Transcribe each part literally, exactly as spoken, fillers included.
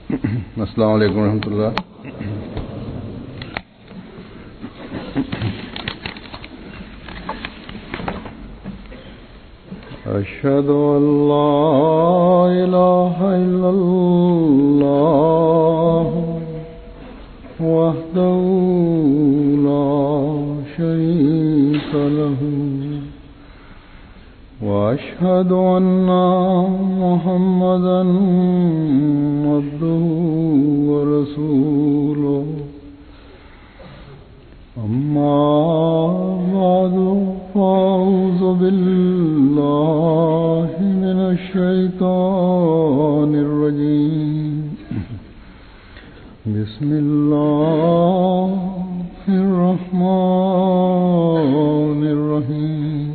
السلام علیکم ورحمۃ اللہ. اشہد ان لا الہ الا اللہ وحدہ لا شریک لہ واشہد ان محمدا عبدہ ورسولہ. اما بعد فاعوذ باللہ من الشیطان الرجیم. بسم اللہ الرحمن الرحیم.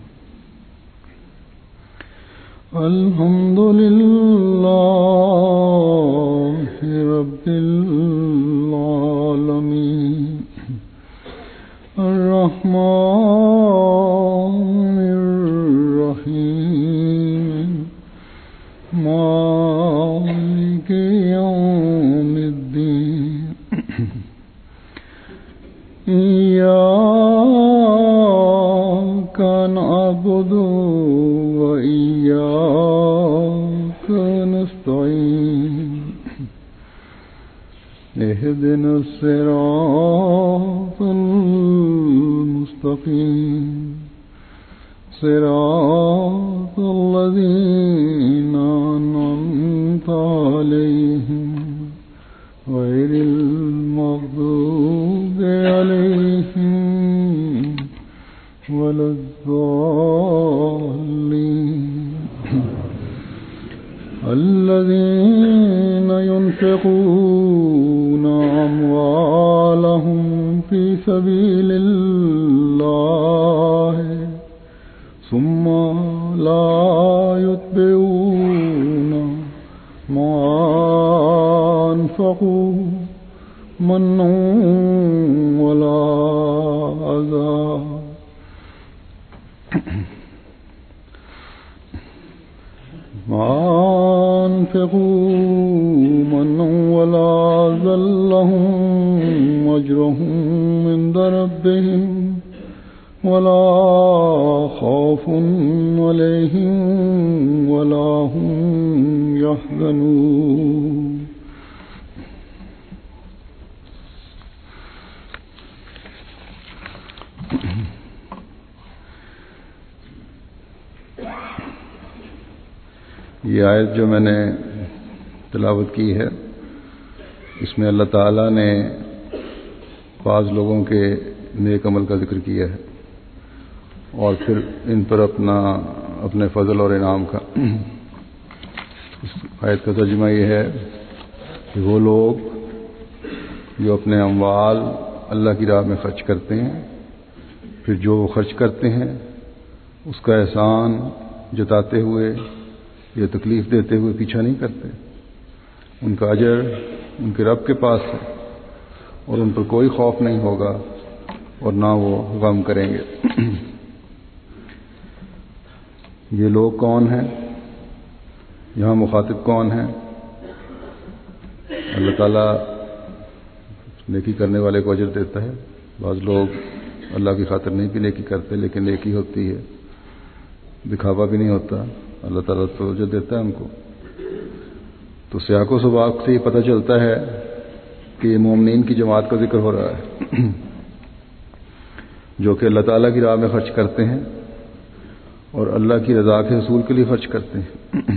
الحمد للہ رب العالمین الرحمن الرحیم مالک یوم الدین. ایاک نعبد وإياك نستعين. اهدنا الصراط المستقيم صراط الذين أنعمت عليهم غير المغضوب عليهم ولا الضالين. الذين ينفقون أموالهم في سبيل الله ثم لا يتبعون ما أنفقوا منا ولا أذى ما أنفقوا منا ولا أذى لهم أجرهم عند ربهم ولا خوف عليهم ولا هم يحزنون. یہ آیت جو میں نے تلاوت کی ہے اس میں اللہ تعالیٰ نے بعض لوگوں کے نیک عمل کا ذکر کیا ہے اور پھر ان پر اپنا اپنے فضل اور انعام کا. اس آیت کا ترجمہ یہ ہے کہ وہ لوگ جو اپنے اموال اللہ کی راہ میں خرچ کرتے ہیں پھر جو وہ خرچ کرتے ہیں اس کا احسان جتاتے ہوئے یا تکلیف دیتے ہوئے پیچھا نہیں کرتے. ان کا اجر ان کے رب کے پاس ہے اور ان پر کوئی خوف نہیں ہوگا اور نہ وہ غم کریں گے. یہ لوگ کون ہیں؟ یہاں مخاطب کون ہیں؟ اللہ تعالیٰ نیکی کرنے والے کو اجر دیتا ہے. بعض لوگ اللہ کی خاطر نہیں بھی نیکی کرتے لیکن نیکی ہوتی ہے، دکھاوا بھی نہیں ہوتا، اللہ تعالیٰ تو اجر دیتا ہے ان کو. تو سیاق و سباق سے یہ پتہ چلتا ہے کہ یہ مومنین کی جماعت کا ذکر ہو رہا ہے جو کہ اللہ تعالیٰ کی راہ میں خرچ کرتے ہیں اور اللہ کی رضا کے حصول کے لیے خرچ کرتے ہیں.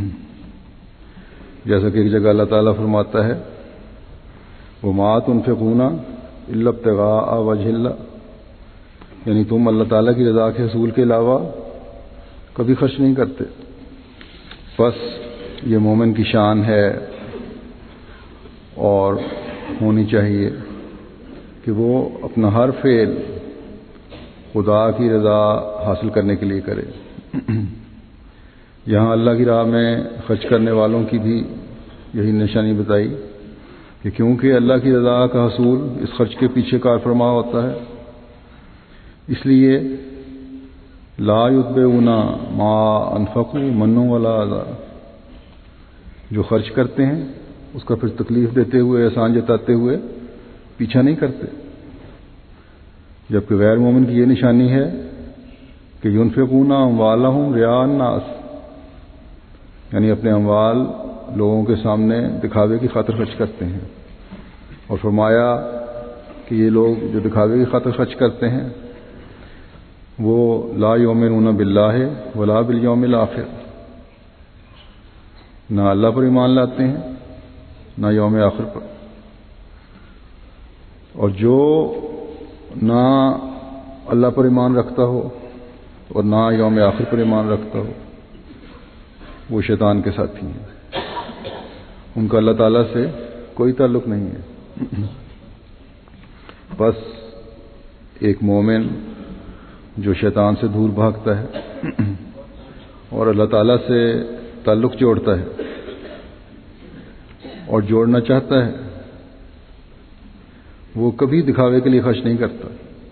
جیسا کہ ایک جگہ اللہ تعالیٰ فرماتا ہے وَمَا تُنْفِقُونَ إِلَّا ابْتِغَاءَ وَجْهِ اللَّهِ، یعنی تم اللہ تعالیٰ کی رضا کے حصول کے علاوہ کبھی خرچ نہیں کرتے. بس یہ مومن کی شان ہے اور ہونی چاہیے کہ وہ اپنا ہر فعل خدا کی رضا حاصل کرنے کے لیے کرے. یہاں اللہ کی راہ میں خرچ کرنے والوں کی بھی یہی نشانی بتائی کہ کیونکہ اللہ کی رضا کا حصول اس خرچ کے پیچھے کار فرما ہوتا ہے، اس لیے لا یتبعون ما انفقوا منّا ولا اذى، جو خرچ کرتے ہیں اس کا پھر تکلیف دیتے ہوئے احسان جتاتے ہوئے پیچھا نہیں کرتے، جبکہ غیر مومن کی یہ نشانی ہے کہ ينفقون اموالهم رئاء الناس، یعنی اپنے اموال لوگوں کے سامنے دکھاوے کی خاطر خرچ کرتے ہیں، اور فرمایا کہ یہ لوگ جو دکھاوے کی خاطر خرچ کرتے ہیں وہ لا یؤمنون باللہ ولا بالیوم الآخر، نہ اللہ پر ایمان لاتے ہیں نہ یوم آخر پر، اور جو نہ اللہ پر ایمان رکھتا ہو اور نہ یوم آخر پر ایمان رکھتا ہو وہ شیطان کے ساتھی ہیں، ان کا اللہ تعالیٰ سے کوئی تعلق نہیں ہے۔ بس ایک مومن جو شیطان سے دور بھاگتا ہے اور اللہ تعالیٰ سے تعلق جوڑتا ہے اور جوڑنا چاہتا ہے، وہ کبھی دکھاوے کے لیے خرچ نہیں کرتا،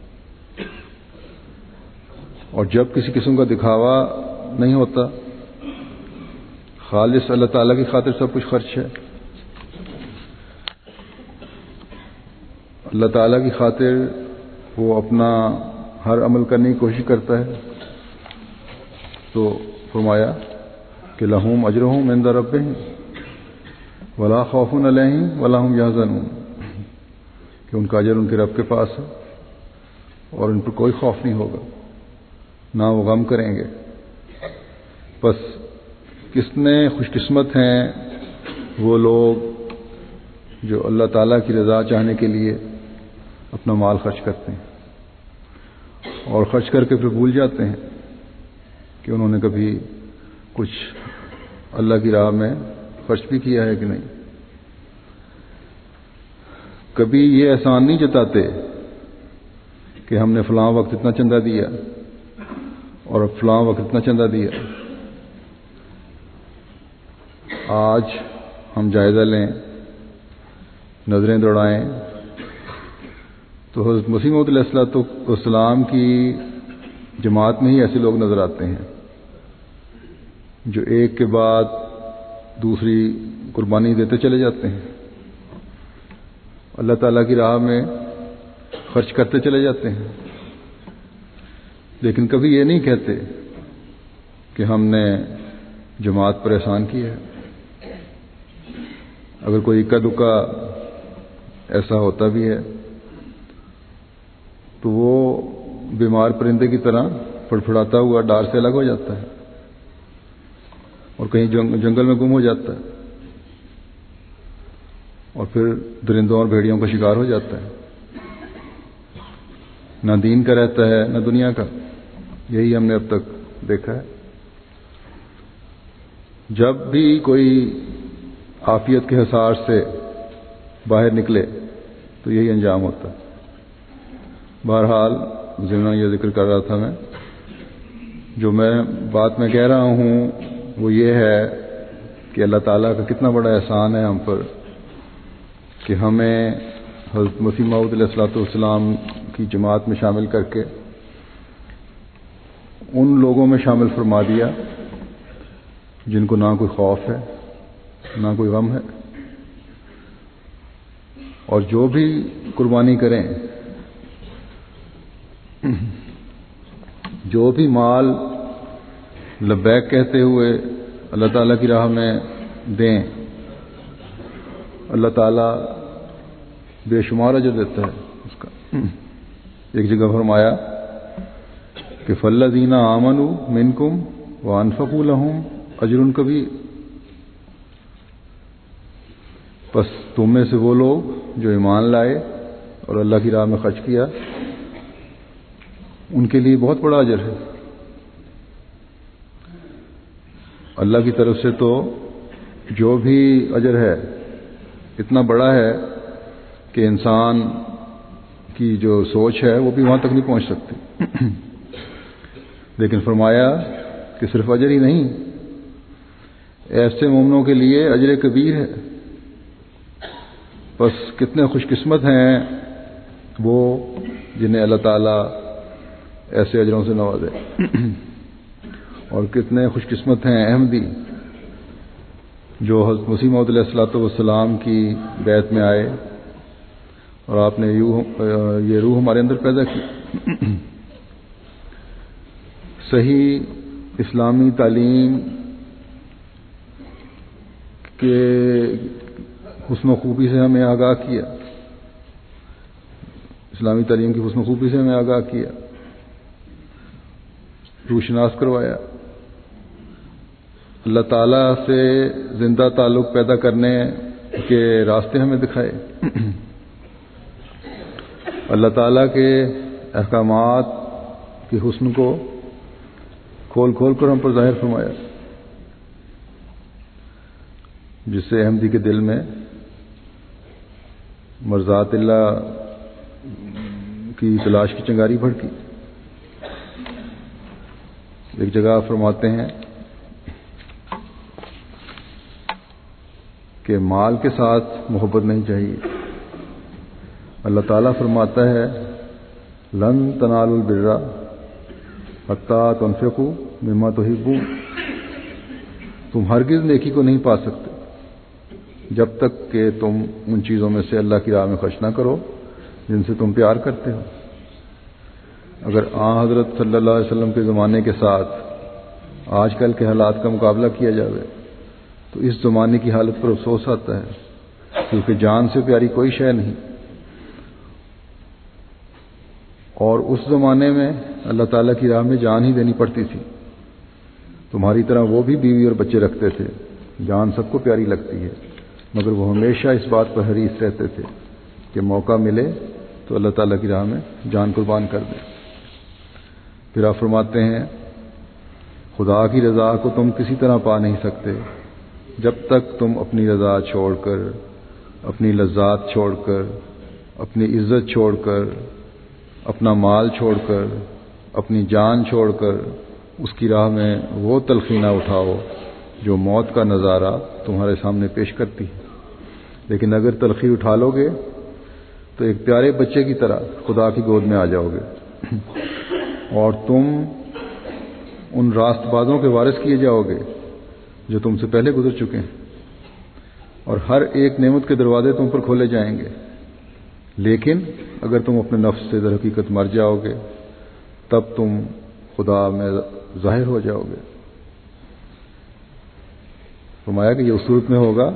اور جب کسی قسم کا دکھاوا نہیں ہوتا، خالص اللہ تعالیٰ کی خاطر سب کچھ خرچ ہے، اللہ تعالیٰ کی خاطر وہ اپنا ہر عمل کرنے کی کوشش کرتا ہے، تو فرمایا کہ لہم اجرہم عند ربہم ولا خوف علیہم ولا ہم یحزنون، کہ ان کا اجر ان کے رب کے پاس ہے اور ان پر کوئی خوف نہیں ہوگا، نہ وہ غم کریں گے۔ بس کتنے خوش قسمت ہیں وہ لوگ جو اللہ تعالیٰ کی رضا چاہنے کے لیے اپنا مال خرچ کرتے ہیں اور خرچ کر کے پھر بھول جاتے ہیں کہ انہوں نے کبھی کچھ اللہ کی راہ میں خرچ بھی کیا ہے کہ نہیں۔ کبھی یہ احسان نہیں جتاتے کہ ہم نے فلاں وقت اتنا چندہ دیا اور اب فلاں وقت اتنا چندہ دیا۔ آج ہم جائزہ لیں، نظریں دوڑائیں تو حضرت مسیح موعود علیہ الصلوۃ والسلام کی جماعت میں ہی ایسے لوگ نظر آتے ہیں جو ایک کے بعد دوسری قربانی دیتے چلے جاتے ہیں، اللہ تعالیٰ کی راہ میں خرچ کرتے چلے جاتے ہیں، لیکن کبھی یہ نہیں کہتے کہ ہم نے جماعت پر احسان کیا ہے۔ اگر کوئی اکا دکا ایسا ہوتا بھی ہے تو وہ بیمار پرندے کی طرح پھڑپھڑاتا ہوا ڈار سے الگ ہو جاتا ہے اور کہیں جنگل میں گم ہو جاتا ہے اور پھر درندوں اور بھیڑیوں کا شکار ہو جاتا ہے، نہ دین کا رہتا ہے نہ دنیا کا۔ یہی ہم نے اب تک دیکھا ہے۔ جب بھی کوئی عافیت کے حصار سے باہر نکلے تو یہی انجام ہوتا ہے۔ بہرحال ضمن یہ ذکر کر رہا تھا میں، جو میں بات میں کہہ رہا ہوں وہ یہ ہے کہ اللہ تعالیٰ کا کتنا بڑا احسان ہے ہم پر کہ ہمیں حضرت مسیح موعود علیہ الصلوۃ والسلام کی جماعت میں شامل کر کے ان لوگوں میں شامل فرما دیا جن کو نہ کوئی خوف ہے نہ کوئی غم ہے، اور جو بھی قربانی کریں، جو بھی مال لبیک کہتے ہوئے اللہ تعالیٰ کی راہ میں دیں، اللہ تعالیٰ بے شمار اجر دیتا ہے اس کا۔ ایک جگہ فرمایا کہ فالذین آمنوا منکم وانفقوا لہم اجر کبیر، پس تم میں سے وہ لوگ جو ایمان لائے اور اللہ کی راہ میں خرچ کیا ان کے لیے بہت بڑا اجر ہے۔ اللہ کی طرف سے تو جو بھی اجر ہے اتنا بڑا ہے کہ انسان کی جو سوچ ہے وہ بھی وہاں تک نہیں پہنچ سکتی، لیکن فرمایا کہ صرف اجر ہی نہیں، ایسے مومنوں کے لیے اجر کبیر ہے۔ بس کتنے خوش قسمت ہیں وہ جنہیں اللہ تعالیٰ ایسے اجروں سے نوازے، اور کتنے خوش قسمت ہیں احمدی جو حضرت مسیح موعود علیہ الصلوۃ والسلام کی بیعت میں آئے اور آپ نے یہ روح ہمارے اندر پیدا کی. صحیح اسلامی تعلیم کے حسن و خوبی سے ہمیں آگاہ کیا اسلامی تعلیم کی حسن و خوبی سے ہمیں آگاہ کیا روشناس کروایا. اللہ تعالیٰ سے زندہ تعلق پیدا کرنے کے راستے ہمیں دکھائے. اللہ تعالیٰ کے احکامات کی حسن کو کھول کھول کر ہم پر ظاہر فرمایا، جس سے احمدی کے دل میں مرضات اللہ کی تلاش کی چنگاری بھڑکی. ایک جگہ فرماتے ہیں کہ مال کے ساتھ محبت نہیں چاہیے. اللہ تعالیٰ فرماتا ہے لن تنالوا البر حتی تنفقوا مما تحبون، تم ہرگز نیکی کو نہیں پا سکتے جب تک کہ تم ان چیزوں میں سے اللہ کی راہ میں خرچ نہ کرو جن سے تم پیار کرتے ہو. اگر آن حضرت صلی اللہ علیہ وسلم کے زمانے کے ساتھ آج کل کے حالات کا مقابلہ کیا جائے تو اس زمانے کی حالت پر افسوس آتا ہے، کیونکہ جان سے پیاری کوئی شے نہیں. اور اس زمانے میں اللہ تعالیٰ کی راہ میں جان ہی دینی پڑتی تھی. تمہاری طرح وہ بھی بیوی اور بچے رکھتے تھے. جان سب کو پیاری لگتی ہے، مگر وہ ہمیشہ اس بات پر حریص رہتے تھے کہ موقع ملے تو اللہ تعالیٰ کی راہ میں جان قربان کر دیں. پھر آپ فرماتے ہیں خدا کی رضا کو تم کسی طرح پا نہیں سکتے جب تک تم اپنی رضا چھوڑ کر، اپنی لذات چھوڑ کر، اپنی عزت چھوڑ کر، اپنا مال چھوڑ کر، اپنی جان چھوڑ کر اس کی راہ میں وہ تلخی نہ اٹھاؤ جو موت کا نظارہ تمہارے سامنے پیش کرتی ہے. لیکن اگر تلخی اٹھا لو گے تو ایک پیارے بچے کی طرح خدا کی گود میں آ جاؤ گے اور تم ان راست بازوں کے وارث کیے جاؤ گے جو تم سے پہلے گزر چکے ہیں، اور ہر ایک نعمت کے دروازے تم پر کھولے جائیں گے. لیکن اگر تم اپنے نفس سے در حقیقت مر جاؤ گے تب تم خدا میں ظاہر ہو جاؤ گے. فرمایا کہ یہ اس صورت میں ہوگا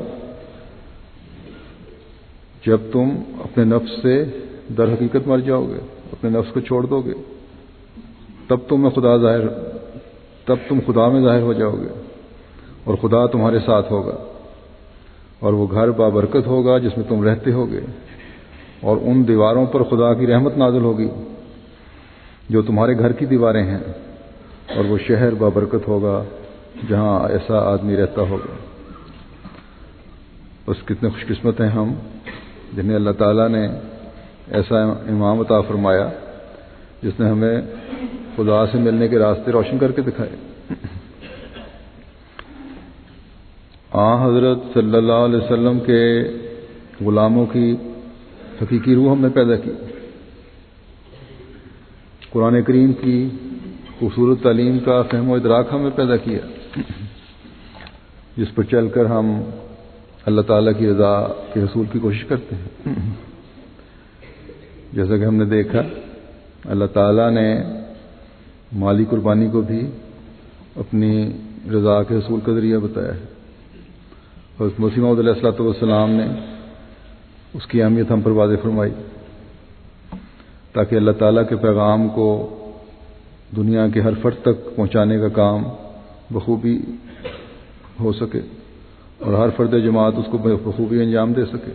جب تم اپنے نفس سے در حقیقت مر جاؤ گے، اپنے نفس کو چھوڑ دو گے، تب تم میں خدا ظاہر تب تم خدا میں ظاہر ہو جاؤ گے اور خدا تمہارے ساتھ ہوگا، اور وہ گھر بابرکت ہوگا جس میں تم رہتے ہوگے، اور ان دیواروں پر خدا کی رحمت نازل ہوگی جو تمہارے گھر کی دیواریں ہیں، اور وہ شہر بابرکت ہوگا جہاں ایسا آدمی رہتا ہوگا. بس کتنے خوش قسمت ہیں ہم جنہیں اللہ تعالیٰ نے ایسا امام عطا فرمایا جس نے ہمیں خدا سے ملنے کے راستے روشن کر کے دکھائے. آن حضرت صلی اللہ علیہ وسلم کے غلاموں کی حقیقی روح ہم نے پیدا کی. قرآن کریم کی خوبصورت تعلیم کا فہم و ادراک ہمیں پیدا کیا جس پر چل کر ہم اللہ تعالیٰ کی رضا کے حصول کی کوشش کرتے ہیں. جیسا کہ ہم نے دیکھا اللہ تعالیٰ نے مالی قربانی کو بھی اپنی رضا کے حصول کا ذریعہ بتایا ہے. حضرت مسیح موعود علیہ الصلوۃ والسلام نے اس کی اہمیت ہم پر واضح فرمائی تاکہ اللہ تعالیٰ کے پیغام کو دنیا کے ہر فرد تک پہنچانے کا کام بخوبی ہو سکے اور ہر فرد جماعت اس کو بخوبی انجام دے سکے.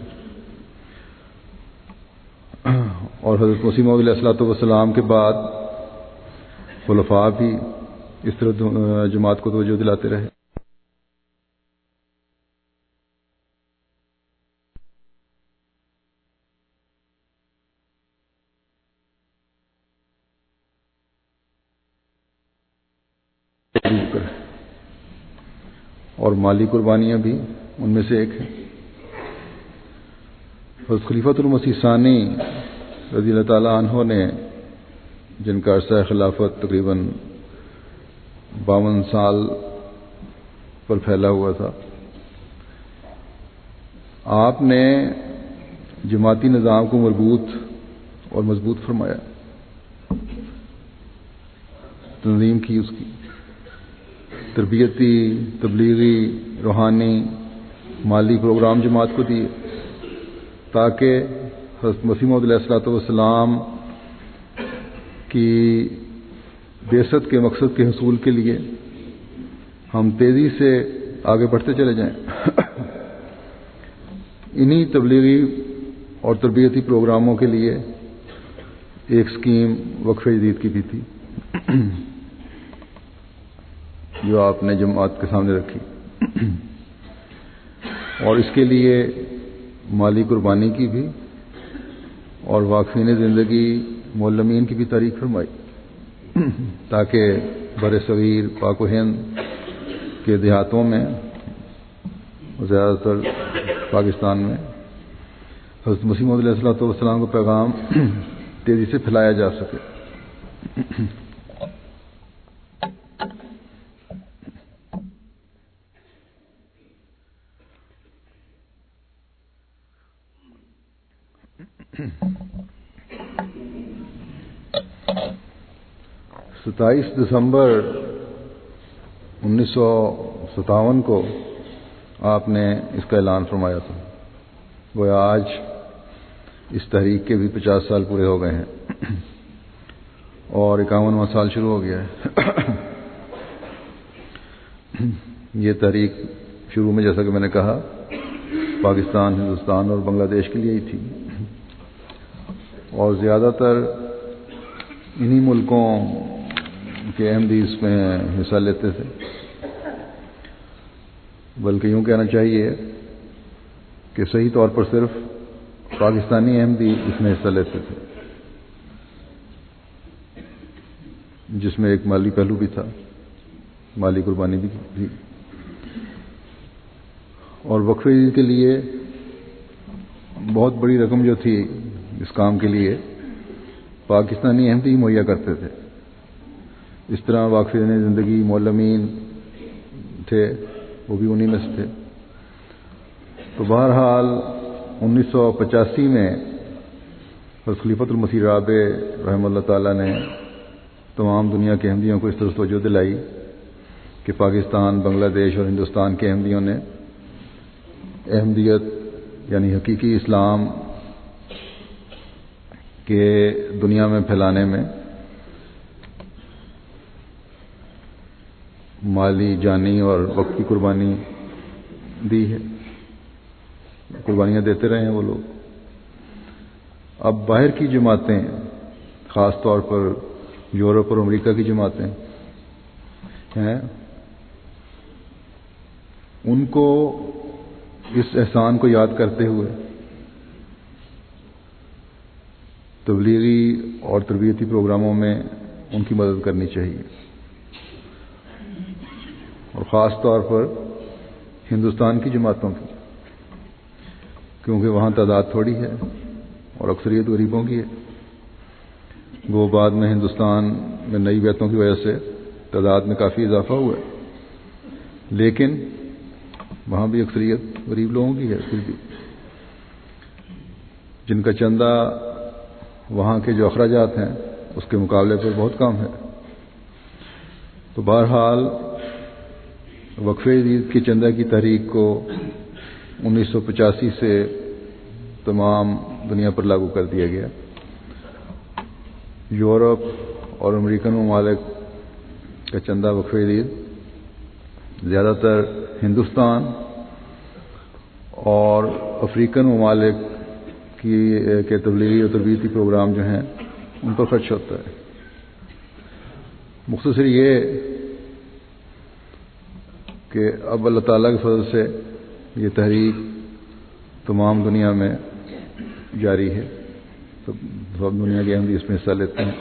اور حضرت مسیح موعود علیہ الصلوۃ والسلام کے بعد خلفاء بھی اس طرح جماعت کو توجہ دلاتے رہے. اور مالی قربانیاں بھی ان میں سے ایک ہیں. حضرت خلیفۃ المسیح ثانی رضی اللہ تعالیٰ عنہ نے جن کا عرصہ خلافت تقریباً باون سال پر پھیلا ہوا تھا، آپ نے جماعتی نظام کو مربوط اور مضبوط فرمایا، تنظیم کی، اس کی تربیتی، تبلیغی، روحانی، مالی پروگرام جماعت کو دیے تاکہ حضرت مسیح موعود علیہ الصلوۃ والسلام کی بعثت کے مقصد کے حصول کے لیے ہم تیزی سے آگے بڑھتے چلے جائیں۔ انہی تبلیغی اور تربیتی پروگراموں کے لیے ایک اسکیم وقف جدید کی بھی تھی جو آپ نے جماعت کے سامنے رکھی، اور اس کے لیے مالی قربانی کی بھی اور واقفین زندگی معلمین کی بھی تاریخ فرمائی تاکہ بر صغیر پاک و ہند کے دیہاتوں میں، زیادہ تر پاکستان میں، حضرت مسیح موعود علیہ الصلوۃ والسلام کا پیغام تیزی سے پھیلایا جا سکے۔ ستائیس دسمبر انیس سو ستاون کو آپ نے اس کا اعلان فرمایا تھا، گویا آج اس تحریک کے بھی پچاس سال پورے ہو گئے ہیں اور اکاونواں سال شروع ہو گیا ہے۔ یہ تحریک شروع میں، جیسا کہ میں نے کہا، پاکستان، ہندوستان اور بنگلہ دیش کے لیے ہی تھی، اور زیادہ تر انہی ملکوں کے احمدی اس میں حصہ لیتے تھے، بلکہ یوں کہنا چاہیے کہ صحیح طور پر صرف پاکستانی احمدی اس میں حصہ لیتے تھے، جس میں ایک مالی پہلو بھی تھا، مالی قربانی بھی تھی، اور وقف عید کے لیے بہت بڑی رقم جو تھی اس کام کے لیے پاکستانی احمدی مہیا کرتے تھے۔ اس طرح واقفین زندگی معلمین تھے، وہ بھی انہی میں سے تھے۔ تو بہرحال انیس سو پچاسی میں حضرت خلیفۃ المسیح رابع رحمہ اللہ تعالیٰ نے تمام دنیا کے احمدیوں کو اس طرح توجہ دلائی کہ پاکستان، بنگلہ دیش اور ہندوستان کے احمدیوں نے احمدیت یعنی حقیقی اسلام کے دنیا میں پھیلانے میں مالی، جانی اور وقت کی قربانی دی ہے، قربانیاں دیتے رہے ہیں وہ لوگ۔ اب باہر کی جماعتیں، خاص طور پر یورپ اور امریکہ کی جماعتیں ہیں، ان کو اس احسان کو یاد کرتے ہوئے تبلیغی اور تربیتی پروگراموں میں ان کی مدد کرنی چاہیے، اور خاص طور پر ہندوستان کی جماعتوں کی، کیونکہ وہاں تعداد تھوڑی ہے اور اکثریت غریبوں کی ہے۔ وہ بعد میں ہندوستان میں نئی بیعتوں کی وجہ سے تعداد میں کافی اضافہ ہوا ہے، لیکن وہاں بھی اکثریت غریب لوگوں کی ہے، پھر بھی جن کا چندہ وہاں کے جو اخراجات ہیں اس کے مقابلے پر بہت کم ہے۔ تو بہرحال وقف عید کی چندہ کی تحریک کو انیس سو پچاسی سے تمام دنیا پر لاگو کر دیا گیا۔ یورپ اور امریکن ممالک کا چندہ وقف عید زیادہ تر ہندوستان اور افریقن ممالک کی کے تبلیغی اور تربیتی پروگرام جو ہیں ان پر خرچ ہوتا ہے۔ مختصر یہ کہ اب اللہ تعالیٰ کے فضل سے یہ تحریک تمام دنیا میں جاری ہے، سب دنیا کے احمدی اس میں حصہ لیتے ہیں،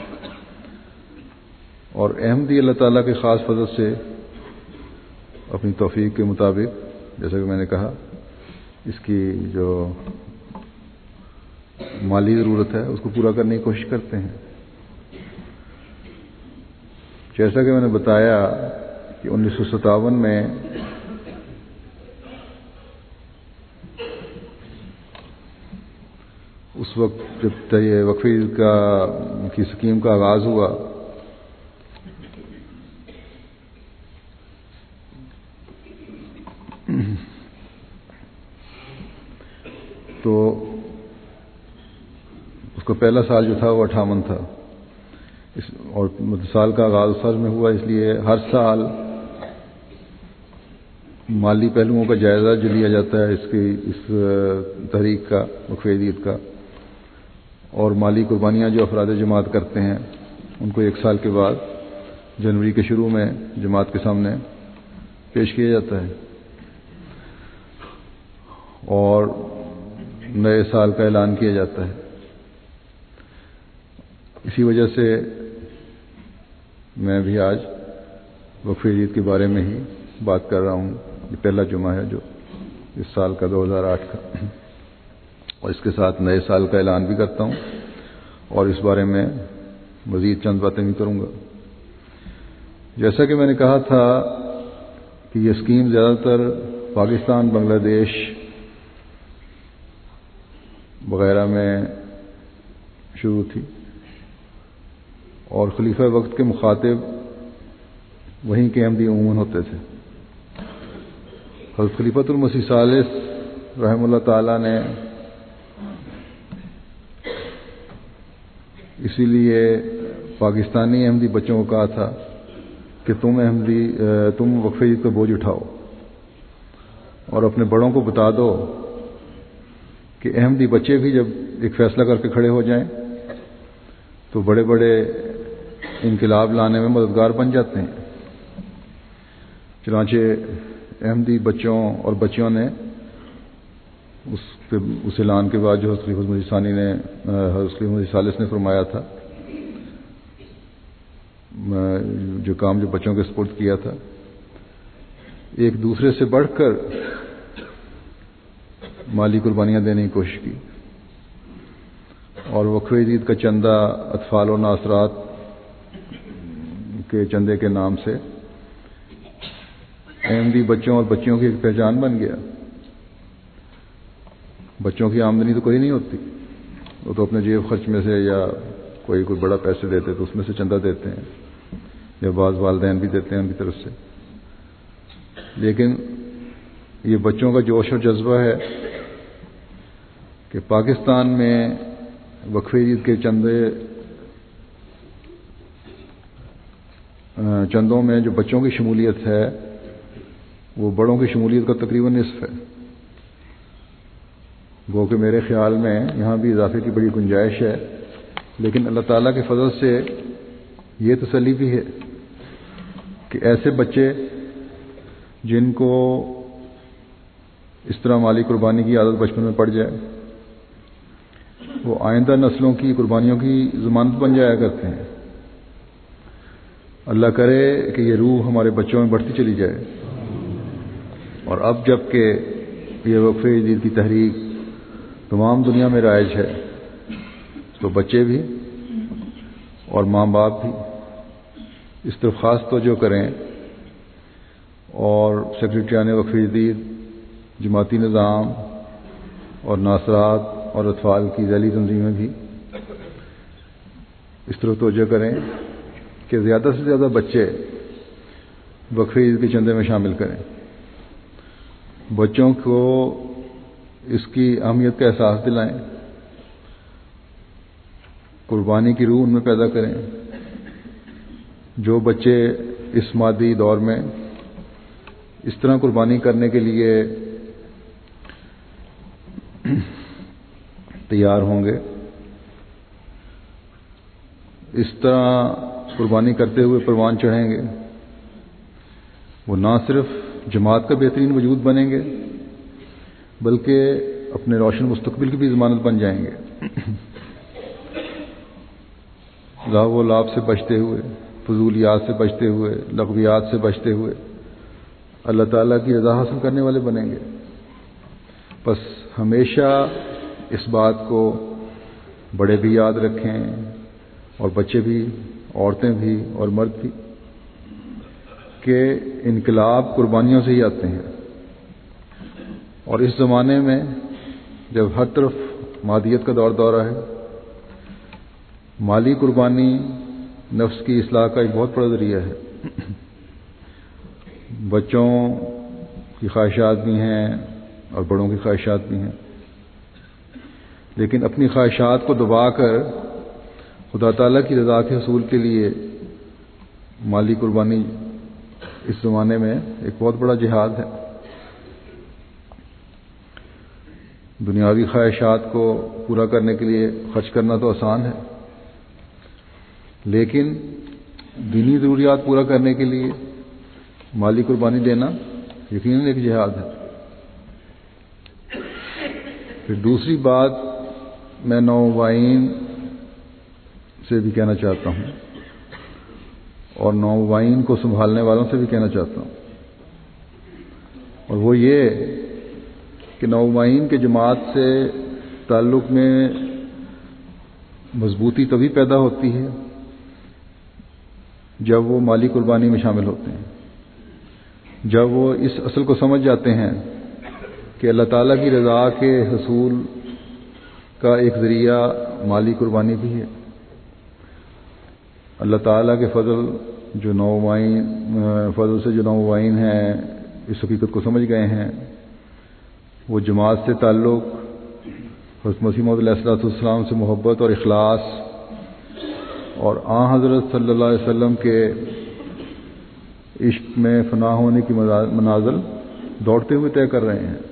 اور احمدی اللہ تعالیٰ کے خاص فضل سے اپنی توفیق کے مطابق، جیسا کہ میں نے کہا، اس کی جو مالی ضرورت ہے اس کو پورا کرنے کی کوشش کرتے ہیں۔ جیسا کہ میں نے بتایا کہ انیس سو ستاون میں اس وقت جب یہ وقفے عید کا کی اسکیم کا آغاز ہوا تو اس کا پہلا سال جو تھا وہ اٹھاون تھا اس اور سال کا آغاز سال میں ہوا، اس لیے ہر سال مالی پہلوؤں کا جائزہ جو لیا جاتا ہے اس کی اس تحریک کا وقفے عید کا، اور مالی قربانیاں جو افراد جماعت کرتے ہیں ان کو ایک سال کے بعد جنوری کے شروع میں جماعت کے سامنے پیش کیا جاتا ہے اور نئے سال کا اعلان کیا جاتا ہے۔ اسی وجہ سے میں بھی آج وقفے عید کے بارے میں ہی بات کر رہا ہوں۔ یہ پہلا جمعہ ہے جو اس سال کا دو ہزار آٹھ کا، اور اس کے ساتھ نئے سال کا اعلان بھی کرتا ہوں اور اس بارے میں مزید چند باتیں بھی کروں گا۔ جیسا کہ میں نے کہا تھا کہ یہ اسکیم زیادہ تر پاکستان، بنگلہ دیش وغیرہ میں شروع تھی اور خلیفہ وقت کے مخاطب وہیں کے احمدی عموماً ہوتے تھے۔ حضرت خلیفۃ المسیح ثالث رحمہ اللہ تعالیٰ نے اسی لیے پاکستانی احمدی بچوں کو کہا تھا کہ تم احمدی تم وقفے عید کا بوجھ اٹھاؤ اور اپنے بڑوں کو بتا دو کہ احمدی بچے بھی جب ایک فیصلہ کر کے کھڑے ہو جائیں تو بڑے بڑے انقلاب لانے میں مددگار بن جاتے ہیں۔ چنانچہ احمدی بچوں اور بچیوں نے اس اس اعلان کے بعد جو حضرت خلیفہ المسیح ثانی نے حضرت خلیفہ المسیح ثالث نے فرمایا تھا، جو کام جو بچوں کے سپرد کیا تھا، ایک دوسرے سے بڑھ کر مالی قربانیاں دینے کی کوشش کی اور وقفے عید کا چندہ اطفال و ناصرات کے چندے کے نام سے احمدی بچوں اور بچیوں کی ایک پہچان بن گیا۔ بچوں کی آمدنی تو کوئی نہیں ہوتی، وہ تو اپنے جیب خرچ میں سے یا کوئی کوئی بڑا پیسے دیتے تو اس میں سے چندہ دیتے ہیں، یا بعض والدین بھی دیتے ہیں ان کی طرف سے، لیکن یہ بچوں کا جوش اور جذبہ ہے کہ پاکستان میں وقفے عید کے چندے چندوں میں جو بچوں کی شمولیت ہے وہ بڑوں کی شمولیت کا تقریباً نصف ہے۔ گو کہ میرے خیال میں یہاں بھی اضافے کی بڑی گنجائش ہے، لیکن اللہ تعالیٰ کے فضل سے یہ تسلی بھی ہے کہ ایسے بچے جن کو اس طرح مالی قربانی کی عادت بچپن میں پڑ جائے وہ آئندہ نسلوں کی قربانیوں کی ضمانت بن جایا کرتے ہیں۔ اللہ کرے کہ یہ روح ہمارے بچوں میں بڑھتی چلی جائے، اور اب جب کہ یہ وقفے عید کی تحریک تمام دنیا میں رائج ہے تو بچے بھی اور ماں باپ بھی اس طرف خاص توجہ کریں، اور سیکرٹریان وقفے عید، جماعتی نظام اور ناصرات اور اطفال کی ذیلی تنظیمیں بھی اس طرح توجہ کریں کہ زیادہ سے زیادہ بچے وقفے عید کے چندے میں شامل کریں، بچوں کو اس کی اہمیت کا احساس دلائیں، قربانی کی روح ان میں پیدا کریں۔ جو بچے اس مادی دور میں اس طرح قربانی کرنے کے لیے تیار ہوں گے، اس طرح قربانی کرتے ہوئے پروان چڑھیں گے، وہ نہ صرف جماعت کا بہترین وجود بنیں گے بلکہ اپنے روشن مستقبل کی بھی ضمانت بن جائیں گے۔ لاو و لاب سے بچتے ہوئے، فضولیات سے بچتے ہوئے، لغویات سے بچتے ہوئے اللہ تعالیٰ کی رضا حاصل کرنے والے بنیں گے۔ بس ہمیشہ اس بات کو بڑے بھی یاد رکھیں، اور بچے بھی، عورتیں بھی اور مرد بھی، کہ انقلاب قربانیوں سے ہی آتے ہیں، اور اس زمانے میں جب ہر طرف مادیت کا دور دورہ ہے۔ مالی قربانی نفس کی اصلاح کا ایک بہت بڑا ذریعہ ہے۔ بچوں کی خواہشات بھی ہیں اور بڑوں کی خواہشات بھی ہیں، لیکن اپنی خواہشات کو دبا کر خدا تعالیٰ کی رضا کے حصول کے لیے مالی قربانی اس زمانے میں ایک بہت بڑا جہاد ہے۔ دنیاوی خواہشات کو پورا کرنے کے لیے خرچ کرنا تو آسان ہے، لیکن دینی ضروریات پورا کرنے کے لیے مالی قربانی دینا یقیناً ایک جہاد ہے۔ پھر دوسری بات میں نومبائین سے بھی کہنا چاہتا ہوں اور نومبائین کو سنبھالنے والوں سے بھی کہنا چاہتا ہوں، اور وہ یہ کہ نومبائین کے جماعت سے تعلق میں مضبوطی تبھی پیدا ہوتی ہے جب وہ مالی قربانی میں شامل ہوتے ہیں، جب وہ اس اصل کو سمجھ جاتے ہیں کہ اللہ تعالیٰ کی رضا کے حصول کا ایک ذریعہ مالی قربانی بھی ہے۔ اللہ تعالیٰ کے فضل جو نومبائین فضل سے جو نومبائین ہیں اس حقیقت کو سمجھ گئے ہیں، وہ جماعت سے تعلق، حضرت مسیح موعود علیہ الصلوۃ والسلام سے محبت اور اخلاص اور آن حضرت صلی اللہ علیہ وسلم کے عشق میں فنا ہونے کی منازل دوڑتے ہوئے طے کر رہے ہیں۔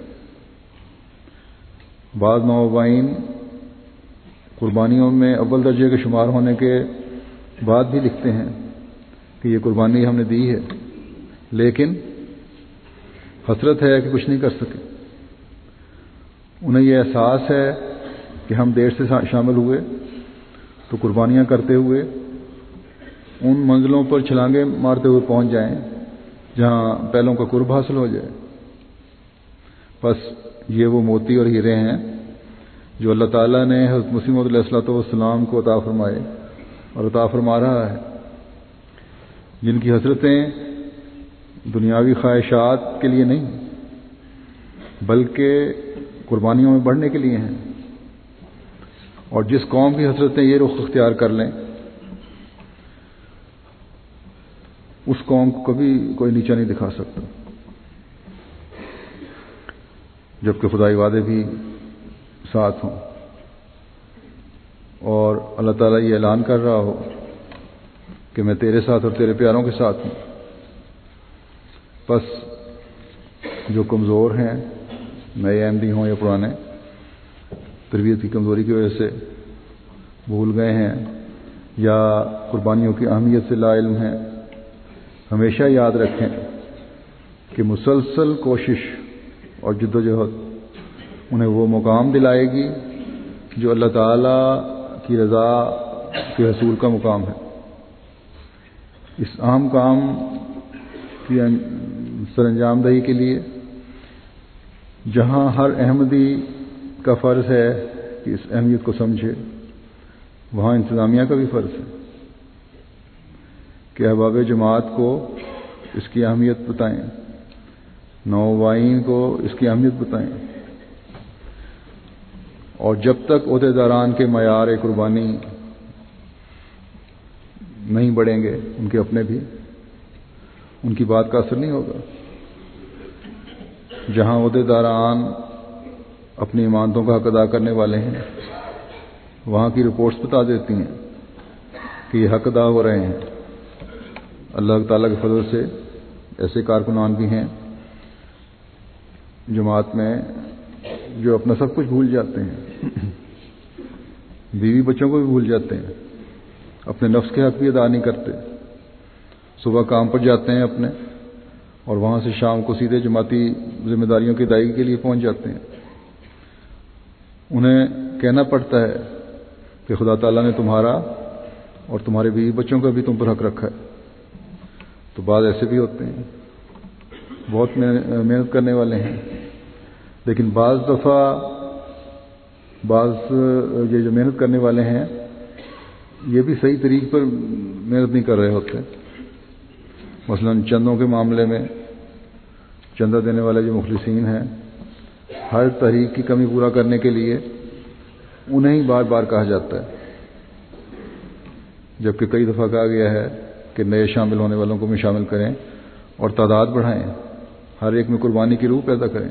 بعض نومبائین قربانیوں میں اول درجے کے شمار ہونے کے بعد بھی لکھتے ہیں کہ یہ قربانی ہم نے دی ہے، لیکن حسرت ہے کہ کچھ نہیں کر سکے۔ انہیں یہ احساس ہے کہ ہم دیر سے شامل ہوئے تو قربانیاں کرتے ہوئے ان منزلوں پر چھلانگیں مارتے ہوئے پہنچ جائیں جہاں پہلوں کا قرب حاصل ہو جائے۔ بس یہ وہ موتی اور ہیرے ہیں جو اللہ تعالیٰ نے حضرت مسیح موعود علیہ الصلوۃ والسلام کو عطا فرمائے اور عطا فرما رہا ہے، جن کی حسرتیں دنیاوی خواہشات کے لیے نہیں بلکہ قربانیوں میں بڑھنے کے لیے ہیں۔ اور جس قوم کی حسرتیں یہ رخ اختیار کر لیں اس قوم کو کبھی کوئی نیچا نہیں دکھا سکتا، جبکہ خدائی وعدے بھی ساتھ ہوں اور اللہ تعالیٰ یہ اعلان کر رہا ہو کہ میں تیرے ساتھ اور تیرے پیاروں کے ساتھ ہوں۔ بس جو کمزور ہیں، نئے احمدی ہوں یا پرانے، تربیت کی کمزوری کی وجہ سے بھول گئے ہیں یا قربانیوں کی اہمیت سے لا علم ہیں، ہمیشہ یاد رکھیں کہ مسلسل کوشش اور جد و جہد انہیں وہ مقام دلائے گی جو اللہ تعالیٰ کی رضا کے حصول کا مقام ہے۔ اس اہم کام کی سر انجام دہی کے لیے جہاں ہر احمدی کا فرض ہے کہ اس اہمیت کو سمجھے، وہاں انتظامیہ کا بھی فرض ہے کہ احباب جماعت کو اس کی اہمیت بتائیں، نومبائین کو اس کی اہمیت بتائیں، اور جب تک عہدے داران کے معیار قربانی نہیں بڑھیں گے ان کے اپنے بھی، ان کی بات کا اثر نہیں ہوگا۔ جہاں عہدے داران اپنی ایمانتوں کا حق ادا کرنے والے ہیں وہاں کی رپورٹس بتا دیتی ہیں کہ یہ حق ادا ہو رہے ہیں۔ اللہ تعالیٰ کے فضل سے ایسے کارکنان بھی ہیں جماعت میں جو اپنا سب کچھ بھول جاتے ہیں، بیوی بچوں کو بھی بھول جاتے ہیں، اپنے نفس کے حق بھی ادا نہیں کرتے، صبح کام پر جاتے ہیں اپنے اور وہاں سے شام کو سیدھے جماعتی ذمہ داریوں کی ادائیگی کے لیے پہنچ جاتے ہیں۔ انہیں کہنا پڑتا ہے کہ خدا تعالیٰ نے تمہارا اور تمہارے بیوی بچوں کا بھی تم پر حق رکھا ہے۔ تو بعض ایسے بھی ہوتے ہیں بہت محنت کرنے والے ہیں، لیکن بعض دفعہ بعض یہ جو محنت کرنے والے ہیں یہ بھی صحیح طریق پر محنت نہیں کر رہے ہوتے۔ مثلا چندوں کے معاملے میں چندہ دینے والے جو مخلصین ہیں، ہر تحریک کی کمی پورا کرنے کے لیے انہیں ہی بار بار کہا جاتا ہے، جبکہ کئی دفعہ کہا گیا ہے کہ نئے شامل ہونے والوں کو بھی شامل کریں اور تعداد بڑھائیں، ہر ایک میں قربانی کی روح پیدا کریں۔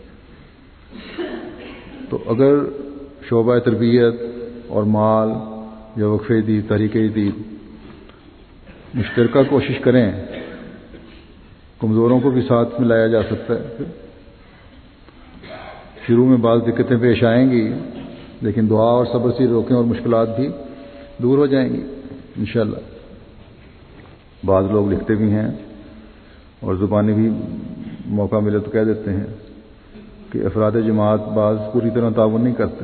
تو اگر شعبہ تربیت اور مال یا وقف جدید، تحریک جدید مشترکہ کوشش کریں، کمزوروں کو بھی ساتھ میں لایا جا سکتا ہے۔ شروع میں بعض دقتیں پیش آئیں گی، لیکن دعا اور صبر سے روکیں اور مشکلات بھی دور ہو جائیں گی انشاءاللہ۔ بعض لوگ لکھتے بھی ہیں اور زبانی بھی موقع ملے تو کہہ دیتے ہیں کہ افراد جماعت بعض پوری طرح تعاون نہیں کرتے،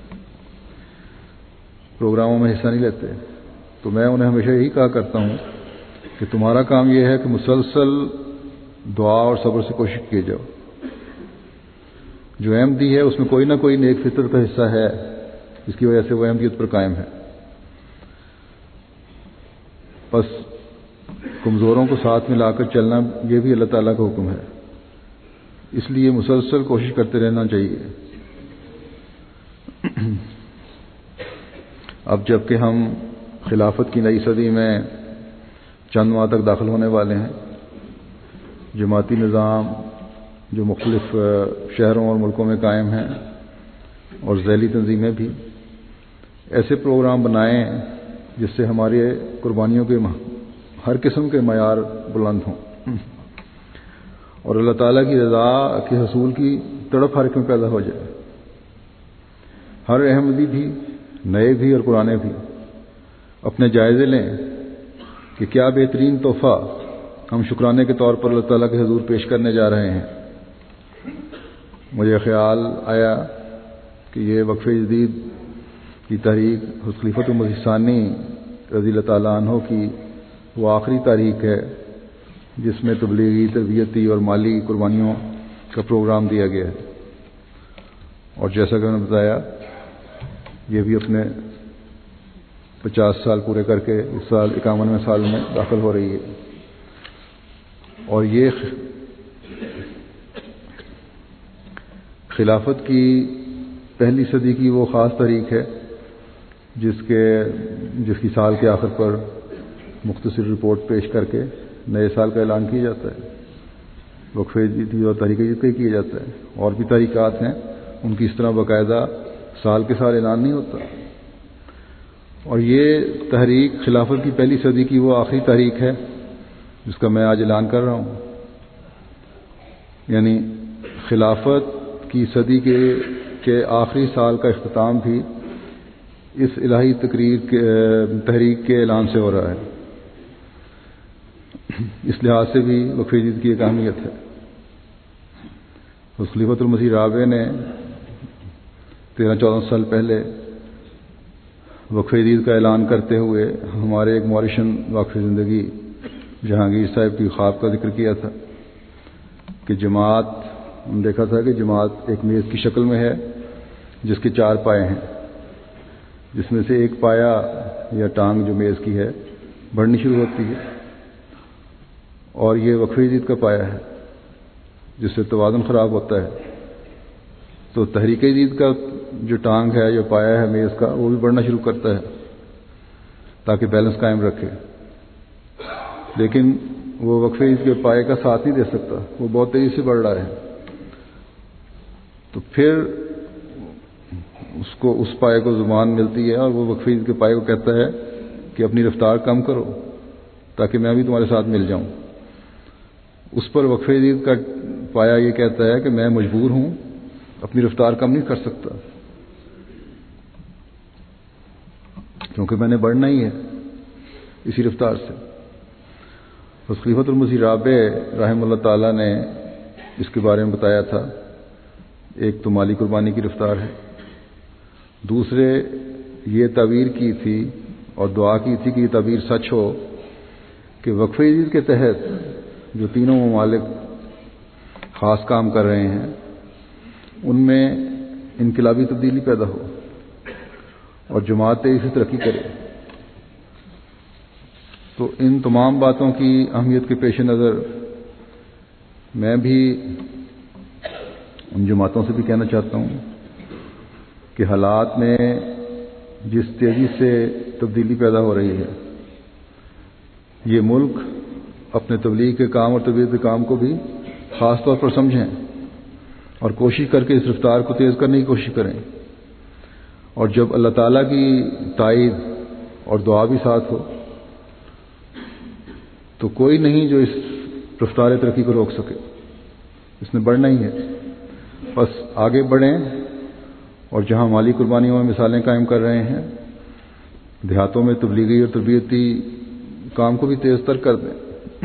پروگراموں میں حصہ نہیں لیتے، تو میں انہیں ہمیشہ یہی کہا کرتا ہوں کہ تمہارا کام یہ ہے کہ مسلسل دعا اور صبر سے کوشش کیے جاؤ۔ جو احمدی ہے اس میں کوئی نہ کوئی نیک فطر کا حصہ ہے، جس کی وجہ سے وہ احمدیت پر قائم ہے۔ بس کمزوروں کو ساتھ میں لا کر چلنا یہ بھی اللہ تعالیٰ کا حکم ہے، اس لیے مسلسل کوشش کرتے رہنا چاہیے۔ اب جب کہ ہم خلافت کی نئی صدی میں چند ماہ تک داخل ہونے والے ہیں، جماعتی نظام جو مختلف شہروں اور ملکوں میں قائم ہیں اور ذیلی تنظیمیں بھی ایسے پروگرام بنائیں جس سے ہمارے قربانیوں کے ہر قسم کے معیار بلند ہوں اور اللہ تعالیٰ کی رضا کے حصول کی تڑپ ہر ایک میں پیدا ہو جائے۔ ہر احمدی بھی، نئے بھی اور پرانے بھی، اپنے جائزے لیں کہ کیا بہترین تحفہ ہم شکرانے کے طور پر اللہ تعالیٰ کے حضور پیش کرنے جا رہے ہیں۔ مجھے خیال آیا کہ یہ وقف جدید کی تحریک خلیفۃ المسیح ثانی رضی اللہ تعالیٰ عنہ کی وہ آخری تاریخ ہے جس میں تبلیغی، تربیتی اور مالی قربانیوں کا پروگرام دیا گیا ہے، اور جیسا کہ میں نے بتایا یہ بھی اپنے پچاس سال پورے کر کے اس سال اکیانوے سال میں داخل ہو رہی ہے۔ اور یہ خلافت کی پہلی صدی کی وہ خاص تاریخ ہے جس کے جس کی سال کے آخر پر مختصر رپورٹ پیش کر کے نئے سال کا اعلان کیا جاتا ہے۔ وقف جدید اور تحریک جدید کا ہی کیا جاتا ہے، اور بھی تحریکات ہیں ان کی اس طرح باقاعدہ سال کے سال اعلان نہیں ہوتا۔ اور یہ تحریک خلافت کی پہلی صدی کی وہ آخری تاریخ ہے جس کا میں آج اعلان کر رہا ہوں، یعنی خلافت کی صدی کے کے آخری سال کا اختتام بھی اس الہی تقریر کے تحریک کے اعلان سے ہو رہا ہے۔ اس لحاظ سے بھی وقف جدید کی ایک اہمیت ہے۔ خلیفۃ المسیح رابع نے تیرہ چودہ سال پہلے وقف جدید کا اعلان کرتے ہوئے ہمارے ایک مورشن واقف زندگی جہانگیر صاحب کی خواب کا ذکر کیا تھا کہ جماعت، ہم دیکھا تھا کہ جماعت ایک میز کی شکل میں ہے جس کے چار پائے ہیں، جس میں سے ایک پایا یا ٹانگ جو میز کی ہے بڑھنی شروع ہوتی ہے، اور یہ وقف جدید کا پایا ہے جس سے توازن خراب ہوتا ہے۔ تو تحریک جدید کا جو ٹانگ ہے، جو پایا ہے میز کا، وہ بھی بڑھنا شروع کرتا ہے تاکہ بیلنس قائم رکھے، لیکن وہ وقف جدید کے پائے کا ساتھ نہیں دے سکتا، وہ بہت تیزی سے بڑھ رہا ہے۔ تو پھر اس کو اس پائے کو زبان ملتی ہے اور وہ وقف جدید کے پائے کو کہتا ہے کہ اپنی رفتار کم کرو تاکہ میں بھی تمہارے ساتھ مل جاؤں۔ اس پر وقف جدید کا پایا یہ کہتا ہے کہ میں مجبور ہوں، اپنی رفتار کم نہیں کر سکتا کیونکہ میں نے بڑھنا ہی ہے اسی رفتار سے۔ بس خلیفۃ المسیح رابع رحمہ اللہ تعالیٰ نے اس کے بارے میں بتایا تھا، ایک تو مالی قربانی کی رفتار ہے، دوسرے یہ تعبیر کی تھی اور دعا کی تھی کہ یہ تعبیر سچ ہو کہ وقف جدید کے تحت جو تینوں ممالک خاص کام کر رہے ہیں ان میں انقلابی تبدیلی پیدا ہو اور جماعت تیزی سے ترقی کرے۔ تو ان تمام باتوں کی اہمیت کے پیش نظر میں بھی ان جماعتوں سے بھی کہنا چاہتا ہوں کہ حالات میں جس تیزی سے تبدیلی پیدا ہو رہی ہے، یہ ملک اپنے تبلیغ کے کام اور تربیت کے کام کو بھی خاص طور پر سمجھیں اور کوشش کر کے اس رفتار کو تیز کرنے کی کوشش کریں، اور جب اللہ تعالیٰ کی تائید اور دعا بھی ساتھ ہو تو کوئی نہیں جو اس رفتار ترقی کو روک سکے۔ اس نے بڑھنا ہی ہے، بس آگے بڑھیں، اور جہاں مالی قربانیوں میں مثالیں قائم کر رہے ہیں، دیہاتوں میں تبلیغی اور تربیتی کام کو بھی تیز تر کر دیں۔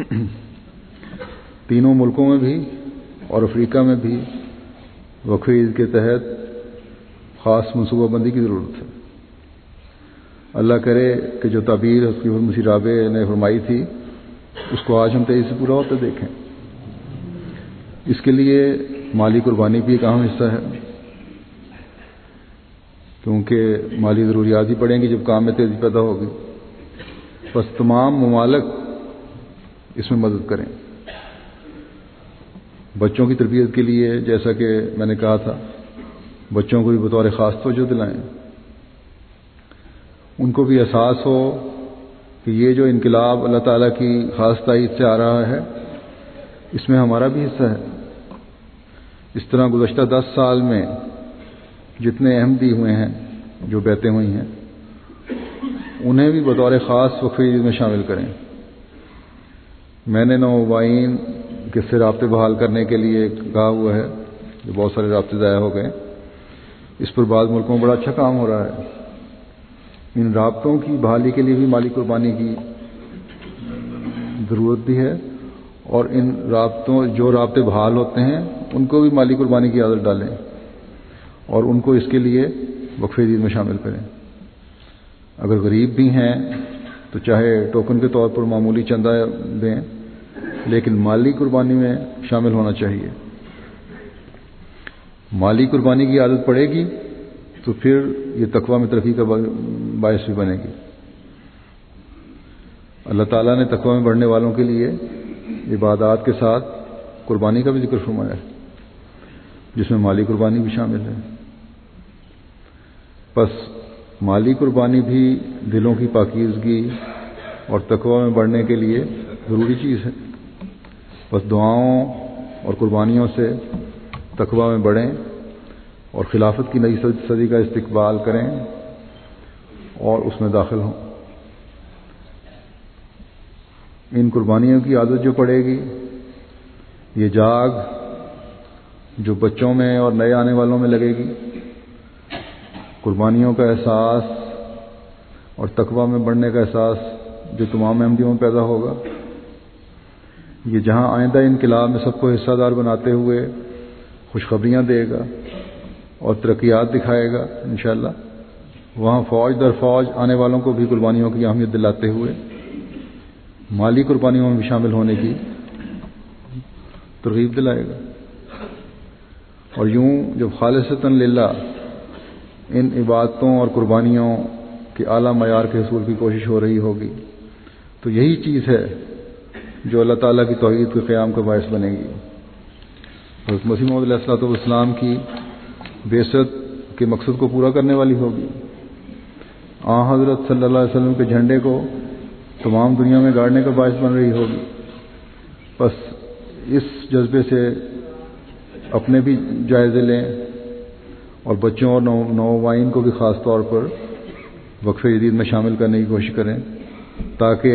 تینوں ملکوں میں بھی اور افریقہ میں بھی وقف عید کے تحت خاص منصوبہ بندی کی ضرورت ہے۔ اللہ کرے کہ جو تعبیر حضرت مسیح رابع نے فرمائی تھی اس کو آج ہم تیزی سے پورا ہوتے دیکھیں۔ اس کے لیے مالی قربانی بھی ایک اہم حصہ ہے، کیونکہ مالی ضروریات ہی پڑیں گی جب کام میں تیزی پیدا ہوگی۔ بس تمام ممالک اس میں مدد کریں۔ بچوں کی تربیت کے لیے جیسا کہ میں نے کہا تھا، بچوں کو بھی بطور خاص توجہ دلائیں، ان کو بھی احساس ہو کہ یہ جو انقلاب اللہ تعالیٰ کی خاص تائید سے آ رہا ہے اس میں ہمارا بھی حصہ ہے۔ اس طرح گزشتہ دس سال میں جتنے احمدی ہوئے ہیں، جو بیعتیں ہوئی ہیں، انہیں بھی بطور خاص وقف عید میں شامل کریں۔ میں نے نوآبائین کے سے رابطے بحال کرنے کے لیے کہا ہوا ہے، جو بہت سارے رابطے ضائع ہو گئے، اس پر بعض ملکوں میں بڑا اچھا کام ہو رہا ہے۔ ان رابطوں کی بحالی کے لیے بھی مالی قربانی کی ضرورت بھی ہے، اور ان رابطوں جو رابطے بحال ہوتے ہیں ان کو بھی مالی قربانی کی عادت ڈالیں اور ان کو اس کے لیے وقف عید میں شامل کریں۔ اگر غریب بھی ہیں تو چاہے ٹوکن کے طور پر معمولی چندہ دیں، لیکن مالی قربانی میں شامل ہونا چاہیے۔ مالی قربانی کی عادت پڑے گی تو پھر یہ تقویٰ میں ترقی کا باعث بھی بنے گی۔ اللہ تعالیٰ نے تقویٰ میں بڑھنے والوں کے لیے عبادات کے ساتھ قربانی کا بھی ذکر فرمایا ہے، جس میں مالی قربانی بھی شامل ہے۔ پس مالی قربانی بھی دلوں کی پاکیزگی اور تقویٰ میں بڑھنے کے لیے ضروری چیز ہے۔ بس دعاؤں اور قربانیوں سے تقویٰ میں بڑھیں اور خلافت کی نئی صدی کا استقبال کریں اور اس میں داخل ہوں۔ ان قربانیوں کی عادت جو پڑے گی، یہ جاگ جو بچوں میں اور نئے آنے والوں میں لگے گی، قربانیوں کا احساس اور تقویٰ میں بڑھنے کا احساس جو تمام احمدیوں میں پیدا ہوگا، یہ جہاں آئندہ انقلاب میں سب کو حصہ دار بناتے ہوئے خوشخبریاں دے گا اور ترقیات دکھائے گا انشاءاللہ، وہاں فوج در فوج آنے والوں کو بھی قربانیوں کی اہمیت دلاتے ہوئے مالی قربانیوں میں بھی شامل ہونے کی ترغیب دلائے گا۔ اور یوں جب خالصتاً للہ ان عبادتوں اور قربانیوں کے اعلیٰ معیار کے حصول کی کوشش ہو رہی ہوگی تو یہی چیز ہے جو اللہ تعالیٰ کی توحید کے قیام کا باعث بنے گی۔ حضرت مسیح موعود علیہ الصلوۃ والسلام کی بعثت کے مقصد کو پورا کرنے والی ہوگی۔ آن حضرت صلی اللہ علیہ وسلم کے جھنڈے کو تمام دنیا میں گاڑنے کا باعث بن رہی ہوگی۔ بس اس جذبے سے اپنے بھی جائزے لیں اور بچوں اور نوآبائین کو بھی خاص طور پر وقف عید میں شامل کرنے کی کوشش کریں، تاکہ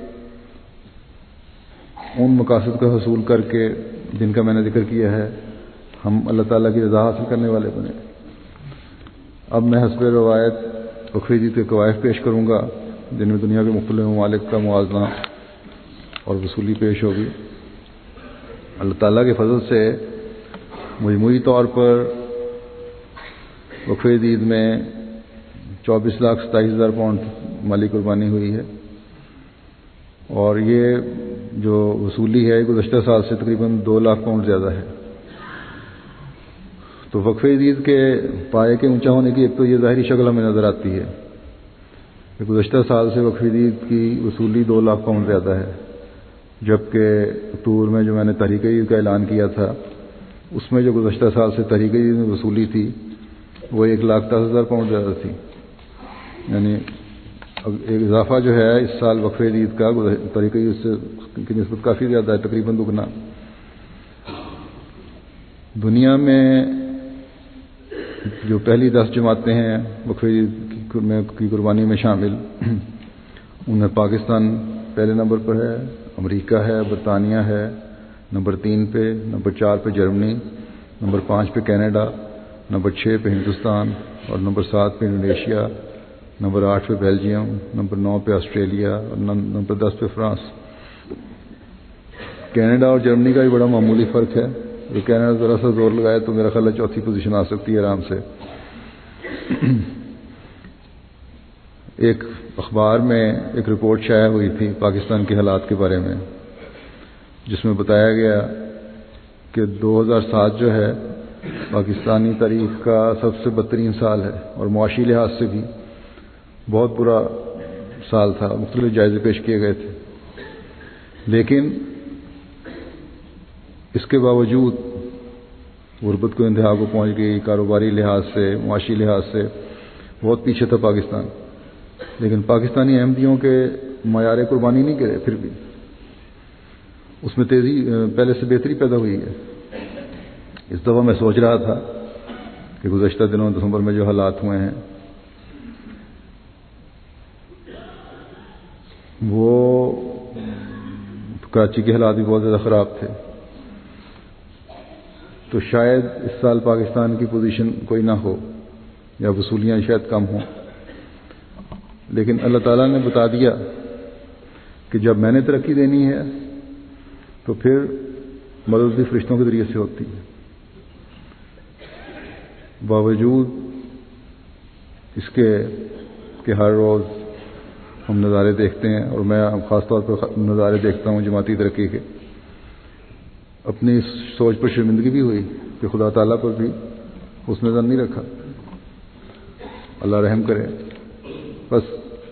ان مقاصد کا حصول کر کے جن کا میں نے ذکر کیا ہے ہم اللہ تعالیٰ کی رضا حاصل کرنے والے بنیں۔ اب میں حسب روایت وقف عید کے قواعد پیش کروں گا، جن میں دنیا کے مختلف ممالک کا موازنہ اور وصولی پیش ہوگی۔ اللہ تعالیٰ کے فضل سے مجموعی طور پر وقف عید میں چوبیس لاکھ ستائیس ہزار پاؤنڈ مالی قربانی ہوئی ہے، اور یہ جو وصولی ہے گزشتہ سال سے تقریباً دو لاکھ پاؤنڈ زیادہ ہے۔ تو وقف عید کے پائے کے اونچا ہونے کی ایک تو یہ ظاہری شکل ہمیں نظر آتی ہے کہ گزشتہ سال سے وقف عید کی وصولی دو لاکھ پاؤنڈ زیادہ ہے، جبکہ اکتوبر میں جو میں نے تحریک عید کا اعلان کیا تھا اس میں جو گزشتہ سال سے تحریک عید میں وصولی تھی وہ ایک لاکھ دس ہزار پاؤنڈ زیادہ تھی. یعنی اب ایک اضافہ جو ہے اس سال وقفہ عید کا طریقہ اس سے کی نسبت کافی زیادہ ہے، تقریباً دگنا. دنیا میں جو پہلی دس جماعتیں ہیں وقفہ عید کی قربانی میں شامل، ان میں پاکستان پہلے نمبر پر ہے، امریکہ ہے، برطانیہ ہے نمبر تین پہ، نمبر چار پہ جرمنی، نمبر پانچ پہ کینیڈا، نمبر چھ پہ ہندوستان، اور نمبر سات پہ انڈونیشیا، نمبر آٹھ پہ بیلجیم، نمبر نو پہ آسٹریلیا اور نمبر دس پہ فرانس. کینیڈا اور جرمنی کا بھی بڑا معمولی فرق ہے. اگر کینیڈا ذرا سا زور لگائے تو میرا خیال ہے چوتھی پوزیشن آ سکتی ہے آرام سے. ایک اخبار میں ایک رپورٹ شائع ہوئی تھی پاکستان کے حالات کے بارے میں، جس میں بتایا گیا کہ دو ہزار سات جو ہے پاکستانی تاریخ کا سب سے بدترین سال ہے، اور معاشی لحاظ سے بھی بہت برا سال تھا. مختلف جائزے پیش کیے گئے تھے، لیکن اس کے باوجود غربت کو انتہا کو پہنچ گئی. کاروباری لحاظ سے، معاشی لحاظ سے بہت پیچھے تھا پاکستان، لیکن پاکستانی احمدیوں کے معیار قربانی نہیں گرے، پھر بھی اس میں تیزی پہلے سے بہتری پیدا ہوئی ہے. اس دفعہ میں سوچ رہا تھا کہ گزشتہ دنوں دسمبر میں جو حالات ہوئے ہیں وہ کراچی کے حالات بھی بہت زیادہ خراب تھے، تو شاید اس سال پاکستان کی پوزیشن کوئی نہ ہو یا وصولیاں شاید کم ہوں. لیکن اللہ تعالیٰ نے بتا دیا کہ جب میں نے ترقی دینی ہے تو پھر مدد بھی فرشتوں کے ذریعے سے ہوتی ہے. باوجود اس کے کہ ہر روز ہم نظارے دیکھتے ہیں، اور میں خاص طور پر نظارے دیکھتا ہوں جماعتی ترقی کے، اپنی اس سوچ پر شرمندگی بھی ہوئی کہ خدا تعالیٰ پر بھی حسن ظن نہیں رکھا. اللہ رحم کرے. بس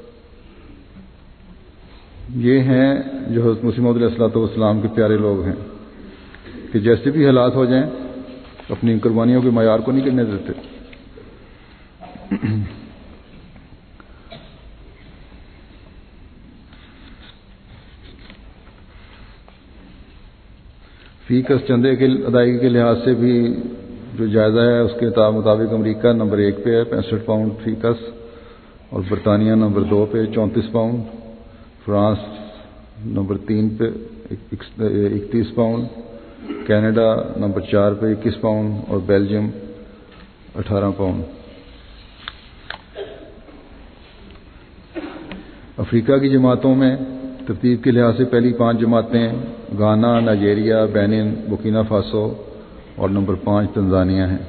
یہ ہیں جو حضرت مسیح موعود علیہ الصلوۃ والسلام کے پیارے لوگ ہیں کہ جیسے بھی حالات ہو جائیں اپنی قربانیوں کے معیار کو نہیں کرنے دیتے. فی کس چندے کے ادائیگی کے لحاظ سے بھی جو جائزہ ہے اس کے مطابق امریکہ نمبر ایک پہ ہے پینسٹھ پاؤنڈ فی کس، اور برطانیہ نمبر دو پہ چونتیس پاؤنڈ، فرانس نمبر تین پہ اکتیس پاؤنڈ، کینیڈا نمبر چار پہ اکیس پاؤنڈ اور بیلجیم اٹھارہ پاؤنڈ. افریقہ کی جماعتوں میں ترتیب کے لحاظ سے پہلی پانچ جماعتیں گانا، نائجیریا، بینن، بورکینا فاسو اور نمبر پانچ تنزانیہ ہیں.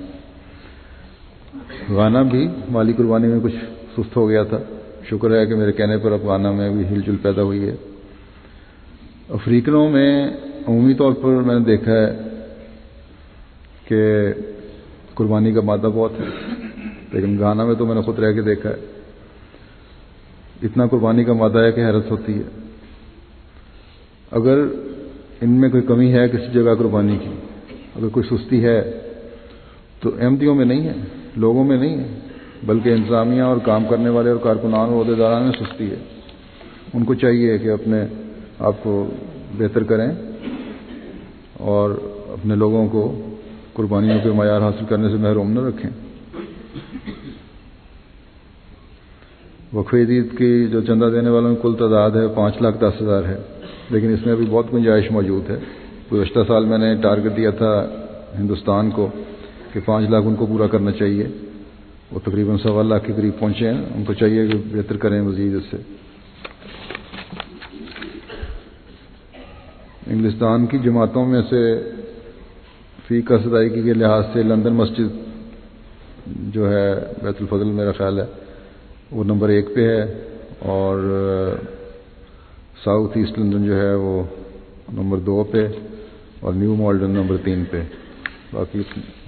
گانا بھی مالی قربانی میں کچھ سست ہو گیا تھا، شکر ہے کہ میرے کہنے پر اب گانا میں بھی ہل جل پیدا ہوئی ہے. افریقنوں میں عمومی طور پر میں نے دیکھا ہے کہ قربانی کا مادہ بہت ہے، لیکن گانا میں تو میں نے خود رہ کے دیکھا ہے اتنا قربانی کا مادہ ہے کہ حیرت ہوتی ہے. اگر ان میں کوئی کمی ہے کسی جگہ قربانی کی، اگر کوئی سستی ہے تو احمدیوں میں نہیں ہے، لوگوں میں نہیں ہے، بلکہ انتظامیہ اور کام کرنے والے اور کارکنان اور عہدیداران میں سستی ہے. ان کو چاہیے کہ اپنے آپ کو بہتر کریں اور اپنے لوگوں کو قربانیوں کے معیار حاصل کرنے سے محروم نہ رکھیں. وقفہ عید کی جو چندہ دینے والوں کی کل تعداد ہے پانچ لاکھ دس ہزار ہے، لیکن اس میں ابھی بہت گنجائش موجود ہے. گزشتہ سال میں نے ٹارگٹ دیا تھا ہندوستان کو کہ پانچ لاکھ ان کو پورا کرنا چاہیے، وہ تقریباً سوا لاکھ کے قریب پہنچے ہیں. ان کو چاہیے کہ بہتر کریں مزید اس سے. انگلستان کی جماعتوں میں سے فی کس ادائیگی کے لحاظ سے لندن مسجد جو ہے بیت الفضل میرا خیال ہے وہ نمبر ایک پہ ہے، اور ساؤتھ ایسٹ لندن جو ہے وہ نمبر دو پہ، اور نیو مالڈن نمبر تین پہ. باقی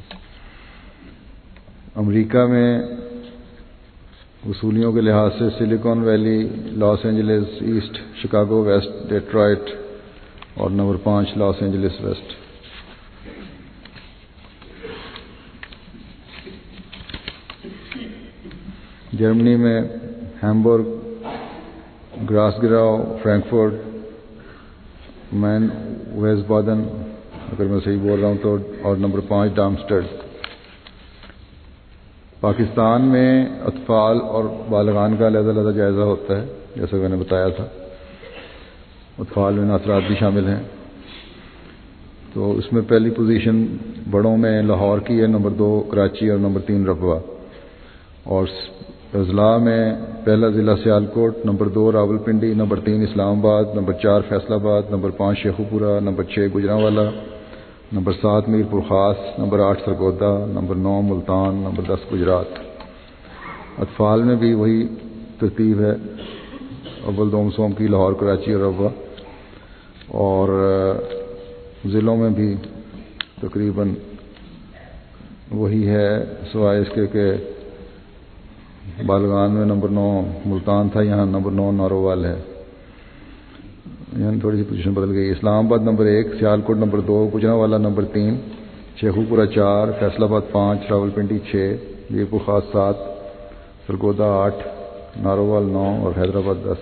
امریکہ میں وصولیوں کے لحاظ سے Silicon Valley, Los Angeles East, Chicago West, Detroit اور نمبر پانچ لاس اینجلس ویسٹ. جرمنی میں ہیمبرگ، گراسگراؤ، فرینکفرٹ، مین ویسبادن اگر میں صحیح بول رہا ہوں تو، اور نمبر پانچ ڈارمسٹڈ۔ پاکستان میں اطفال اور بالغان کا علیحدہ علیحدہ جائزہ ہوتا ہے، جیسا میں نے بتایا تھا۔ اطفال میں ناصرات بھی شامل ہیں، تو اس میں پہلی پوزیشن بڑوں میں لاہور کی ہے، نمبر دو کراچی اور نمبر تین ربوہ۔ اور اضلاع میں پہلا ضلع سیالکوٹ، نمبر دو راولپنڈی، نمبر تین اسلام آباد، نمبر چار فیصل آباد، نمبر پانچ شیخوپورہ، نمبر چھ گجرانوالا، نمبر سات میرپور خاص، نمبر آٹھ سرگودا، نمبر نو ملتان، نمبر دس گجرات۔ اطفال میں بھی وہی ترتیب ہے، اول دوم سوم کی لاہور، کراچی اور ربوہ۔ اور ضلعوں میں بھی تقریباً وہی ہے، سوائے اس کے کہ بالغان میں نمبر نو ملتان تھا، یہاں نمبر نو نارووال ہے، یہاں تھوڑی سی پوزیشن بدل گئی۔ اسلام آباد نمبر ایک، سیالکوٹ نمبر دو، گجرانوالا نمبر تین، شیخوپورہ چار، فیصل آباد پانچ، راولپنڈی چھ، میرپور خاص سات، سرگودا آٹھ، نارووال نو اور حیدرآباد دس۔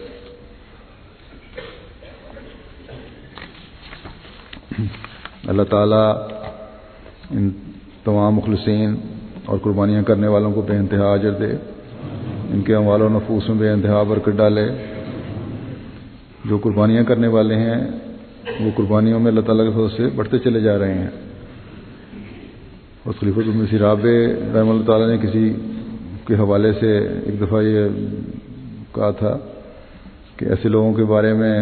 اللہ تعالیٰ ان تمام مخلصین اور قربانیاں کرنے والوں کو بے انتہا اجر دے، ان کے اموال و نفوس میں بے انتہا برکت ڈالے۔ جو قربانیاں کرنے والے ہیں وہ قربانیوں میں اللہ تعالیٰ کے فضل سے بڑھتے چلے جا رہے ہیں۔ اور خلیفۃ المسیح رابع رحمہ اللہ تعالیٰ نے کسی کے حوالے سے ایک دفعہ یہ کہا تھا کہ ایسے لوگوں کے بارے میں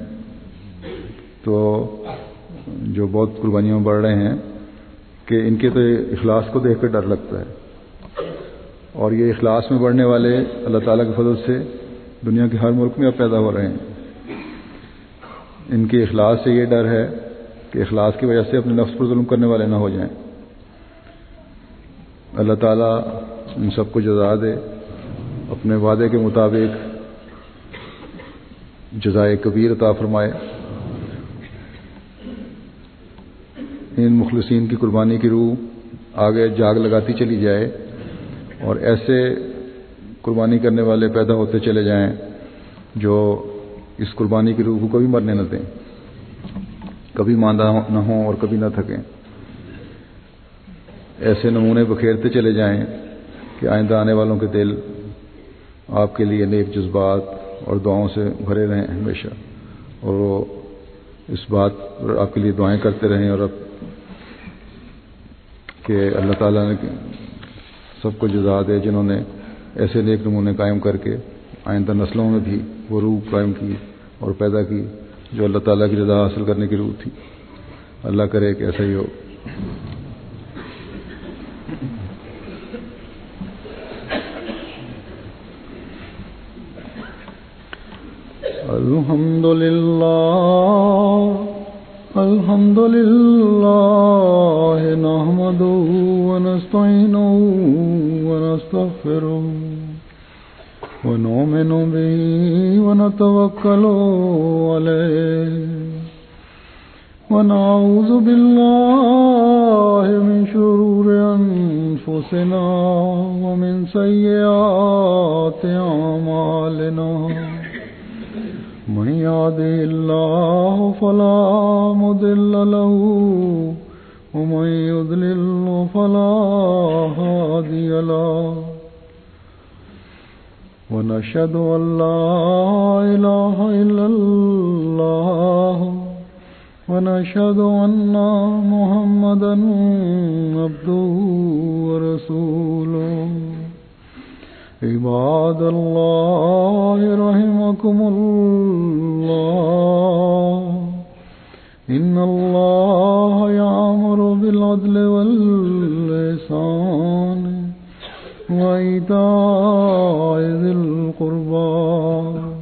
تو جو بہت قربانیوں میں بڑھ رہے ہیں کہ ان کے تو اخلاص کو دیکھ کر ڈر لگتا ہے، اور یہ اخلاص میں بڑھنے والے اللہ تعالیٰ کے فضل سے دنیا کے ہر ملک میں اب پیدا ہو رہے ہیں۔ ان کے اخلاص سے یہ ڈر ہے کہ اخلاص کی وجہ سے اپنے نفس پر ظلم کرنے والے نہ ہو جائیں۔ اللہ تعالیٰ ان سب کو جزا دے، اپنے وعدے کے مطابق جزائے کبیر عطا فرمائے۔ ان مخلصین کی قربانی کی روح آگے جاگ لگاتی چلی جائے، اور ایسے قربانی کرنے والے پیدا ہوتے چلے جائیں جو اس قربانی کی روح کو کبھی مرنے نہ دیں، کبھی ماندہ نہ ہوں اور کبھی نہ تھکیں۔ ایسے نمونے بکھیرتے چلے جائیں کہ آئندہ آنے والوں کے دل آپ کے لیے نیک جذبات اور دعاؤں سے بھرے رہیں ہمیشہ، اور وہ اس بات پر آپ کے لیے دعائیں کرتے رہیں، اور اب کہ اللہ تعالیٰ نے سب کو جزا دے جنہوں نے ایسے نیک نمونے قائم کر کے آئندہ نسلوں میں بھی وہ روح قائم کی اور پیدا کی جو اللہ تعالیٰ کی رضا حاصل کرنے کی روح تھی۔ اللہ کرے کہ ایسا ہی ہو۔ الحمد للہ الحمد للہ نحمده ونستعینه ونستغفره ونؤمن به ونتوکل علیہ ونعوذ باللہ من شرور انفسنا ومن سیئات اعمالنا من يهده الله فلا مضل له ومن يضلل فلا هادي له ونشهد أن لا إله إلا الله ونشهد أن محمدا عبده ورسوله عباد الله رحمكم الله إن الله يأمر بالعدل والإحسان وإيتاء ذي القربى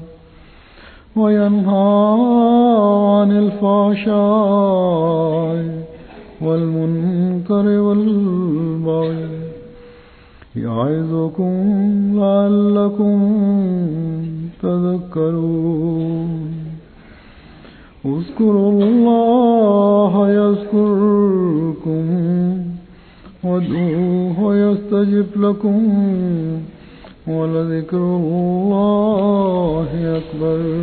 وينهى عن الفحشاء والمنكر والبغي يعظكم لعلكم تذكرون اذكروا الله يذكركم وادعوه يستجب لكم ولذكر الله أكبر.